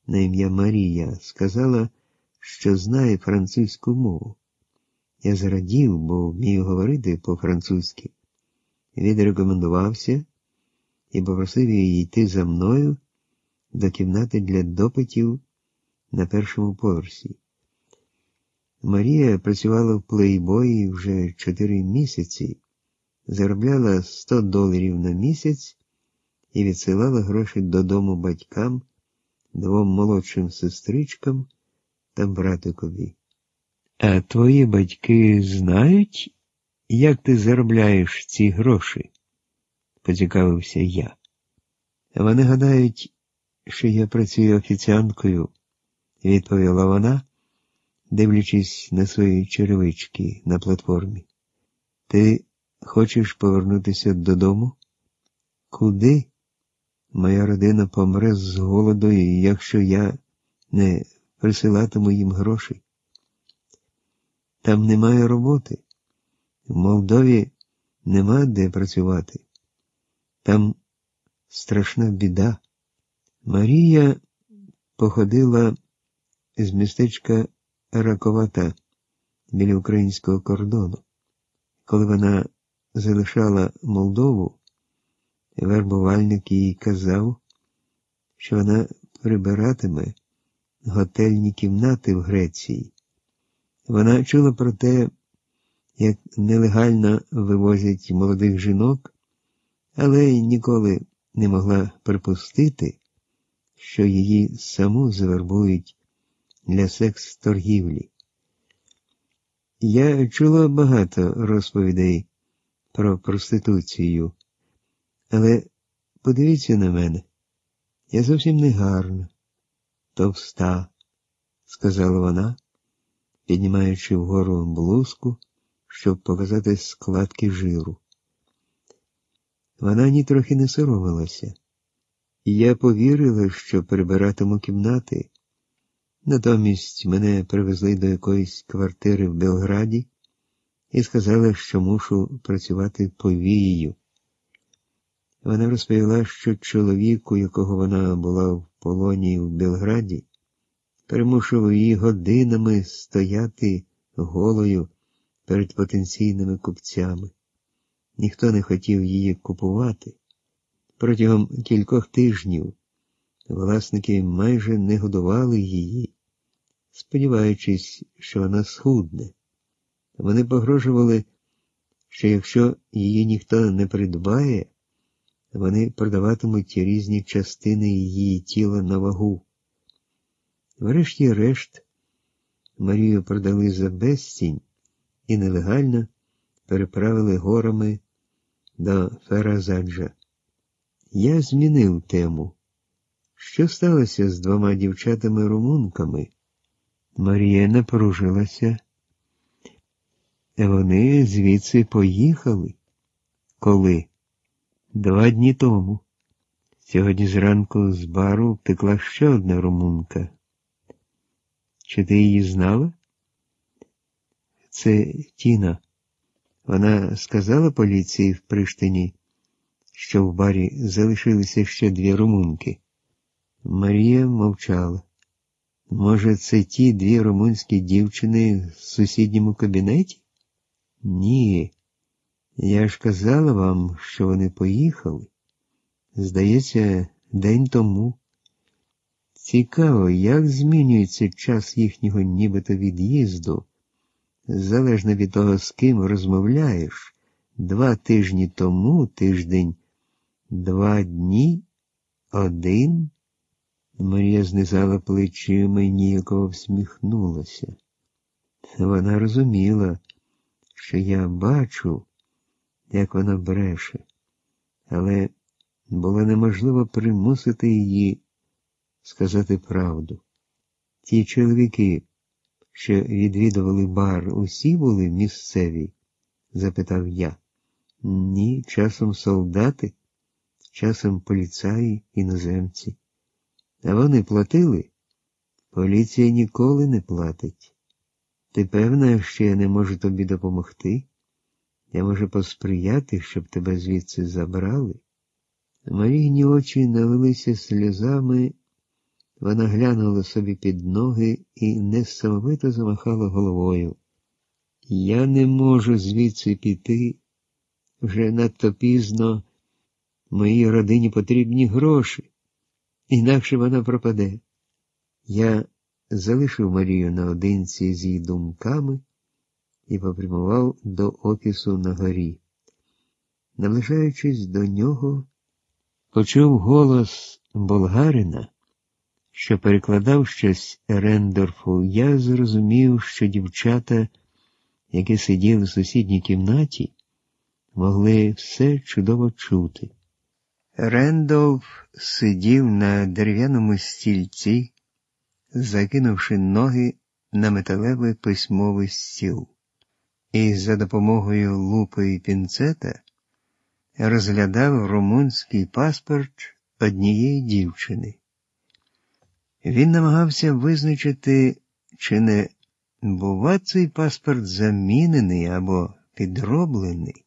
на ім'я Марія сказала, що знає французьку мову. Я зрадів, бо вмію говорити по-французьки. Відрекомендувався і попросив її йти за мною до кімнати для допитів на першому поверсі. Марія працювала в плейбої вже 4 місяці, заробляла $100 на місяць і відсилала гроші додому батькам, 2 молодшим сестричкам та братикові. А твої батьки знають, як ти заробляєш ці гроші? Поцікавився я. Вони гадають, що я працюю офіціанткою, відповіла вона, дивлячись на свої черевички на платформі. Ти хочеш повернутися додому? Куди? Моя родина помре з голоду, якщо я не присилатиму їм грошей. Там немає роботи. В Молдові нема де працювати. Там страшна біда. Марія походила з містечка Раковата біля українського кордону. Коли вона залишала Молдову, вербувальник їй казав, що вона прибиратиме готельні кімнати в Греції. Вона чула про те, як нелегально вивозять молодих жінок, але ніколи не могла припустити, що її саму завербують для секс-торгівлі. Я чула багато розповідей про проституцію, але подивіться на мене, я зовсім не гарна, товста, сказала вона, піднімаючи вгору блузку, щоб показати складки жиру. Вона нітрохи не соромилася. Я повірила, що прибиратиму кімнати. Натомість мене привезли до якоїсь квартири в Белграді і сказали, що мушу працювати повією. Вона розповіла, що чоловік, у якого вона була в полоні в Белграді, примушував її годинами стояти голою перед потенційними купцями. Ніхто не хотів її купувати. Протягом кількох тижнів власники майже не годували її, сподіваючись, що вона схудне. Вони погрожували, що якщо її ніхто не придбає, вони продаватимуть різні частини її тіла на вагу. Врешті-решт, Марію продали за безцінь і нелегально переправили горами до Феразаджа. Я змінив тему. Що сталося з 2 дівчатами-румунками? Марія напружилася. Вони звідси поїхали. Коли? 2 дні тому. Сьогодні зранку з бару втекла ще одна румунка. Чи ти її знала? Це Тіна. Вона сказала поліції в Приштині, що в барі залишилися ще 2 румунки. Марія мовчала. Може, це ті 2 румунські дівчини в сусідньому кабінеті? Ні. Я ж казала вам, що вони поїхали. Здається, день тому. Цікаво, як змінюється час їхнього нібито від'їзду, залежно від того, з ким розмовляєш. 2 тижні тому, тиждень, 2 дні, 1. Марія знизала плечима і ніяково всміхнулася. Вона розуміла, що я бачу, як вона бреше, але було неможливо примусити її сказати правду. Ті чоловіки, що відвідували бар, усі були місцеві? Запитав я. Ні, часом солдати, часом поліцаї, іноземці. А вони платили? Поліція ніколи не платить. Ти певна, що я не можу тобі допомогти? Я можу посприяти, щоб тебе звідси забрали? Марійні очі налилися сльозами, Вона глянула собі під ноги і несамовито замахала головою. Я не можу звідси піти. Вже надто пізно. Моїй родині потрібні гроші. Інакше вона пропаде. Я залишив Марію наодинці з її думками і попрямував до офісу на горі. Наближаючись до нього, почув голос болгарина, що перекладав щось Рендорфу. Я зрозумів, що дівчата, які сиділи в сусідній кімнаті, могли все чудово чути. Рендолф сидів на дерев'яному стільці, закинувши ноги на металевий письмовий стіл, і за допомогою лупи і пінцета розглядав румунський паспорт однієї дівчини. Він намагався визначити, чи не бува цей паспорт замінений або підроблений.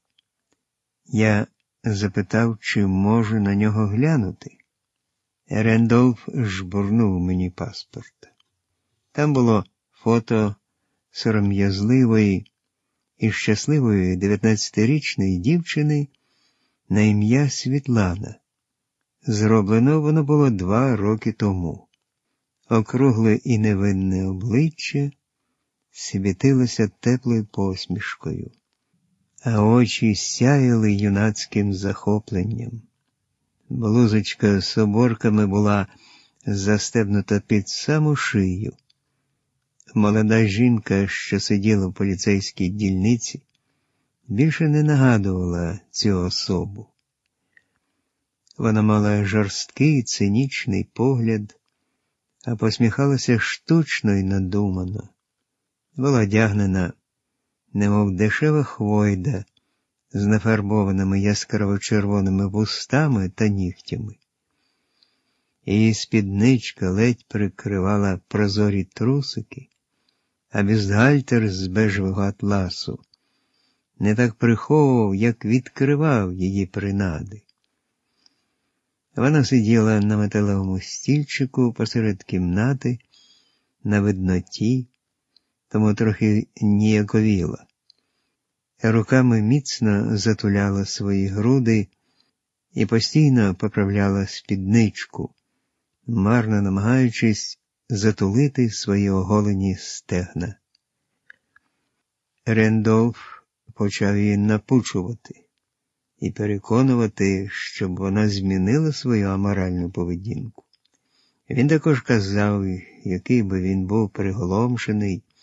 Я запитав, чи можу на нього глянути. Рендолф жбурнув мені паспорт. Там було фото сором'язливої і щасливої 19-річної дівчини на ім'я Світлана. Зроблено воно було 2 роки тому. Округле і невинне обличчя світилося теплою посмішкою, а очі сяяли юнацьким захопленням. Блузочка з оборками була застебнута під саму шию. Молода жінка, що сиділа в поліцейській дільниці, більше не нагадувала цю особу. Вона мала жорсткий, цинічний погляд, а посміхалася штучно й надумано. Була одягнена, немов дешева хвойда, з нафарбованими яскраво-червоними вустами та нігтями. Її спідничка ледь прикривала прозорі трусики, а бюстгальтер з бежевого атласу не так приховував, як відкривав її принади. Вона сиділа на металевому стільчику посеред кімнати, на видноті, тому трохи ніяковіла. Руками міцно затуляла свої груди і постійно поправляла спідничку, марно намагаючись затулити свої оголені стегна. Рендолф почав її напучувати і переконувати, щоб вона змінила свою аморальну поведінку. Він також казав, який би він був приголомшений,